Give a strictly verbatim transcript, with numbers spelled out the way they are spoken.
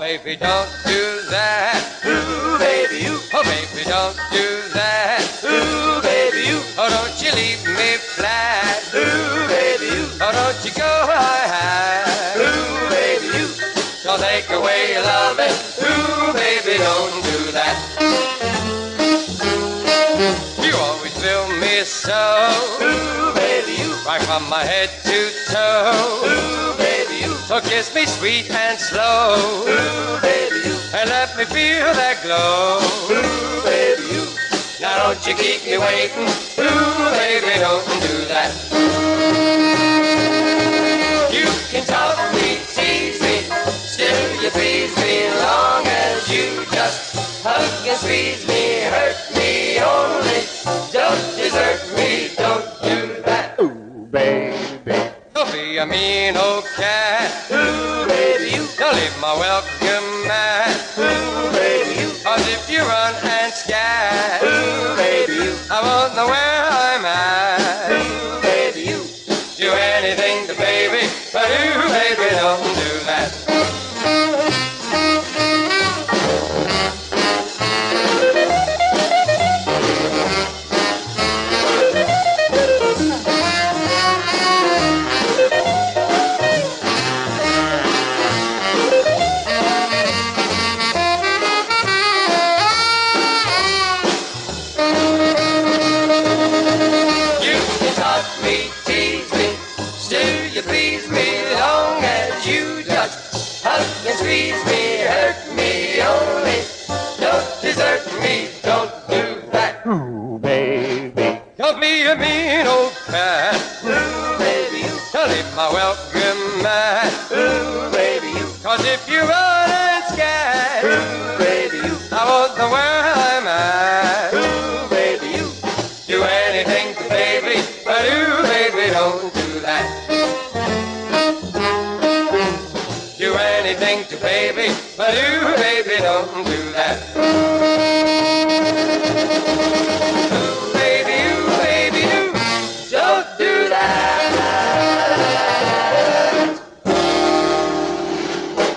baby, don't do that. Ooh, baby, you. Oh, baby, don't do that. Ooh, baby, you. Oh, don't you leave me flat. Ooh, baby, you. Oh, don't you go high. Ooh, baby, you. Don't take away your loving. Ooh, baby, don't do that. You always fill me so. Ooh, baby, you. Right from my head to toe. Ooh, baby, you. So kiss me sweet and slow. Ooh, baby, you. And let me feel that glow. Ooh, baby, you. Now don't you keep me waiting. Ooh, baby, don't do that. You can talk me, tease me, still you please me, long as you just hug and squeeze me, hurt me only, don't desert me, don't do that. Ooh, baby. Don't be a mean old cat. Ooh, baby, you. Don't leave my welcome mat. Ooh, baby, you. Cause if you run and scat, Ooh, baby, you. I won't know where I'm at. Ooh, baby, you. Do anything to baby, but ooh, baby, don't do that. You can talk me, tease me, still you please me, long as you just hug and squeeze me, hurt me only, don't desert me, don't do that. Ooh, baby. Don't be a mean old cat. Ooh, baby, you. Don't leave my welcome mat. Ooh, baby, you. Cause if you run and scat, Ooh, baby, you. I won't know where I'm at. Ooh, baby, you. Do anything to baby, but ooh, baby, don't do that. Do anything to baby, but ooh, baby, don't do that.